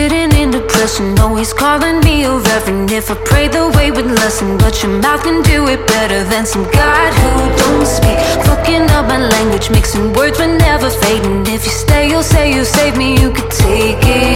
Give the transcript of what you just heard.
sitting in depression, always calling me a reverend. If I pray the way would lessen, but your mouth can do it better than some God who don't speak. Fucking up my language, mixing words but never fading. If you stay, you'll say you saved me, you could take it.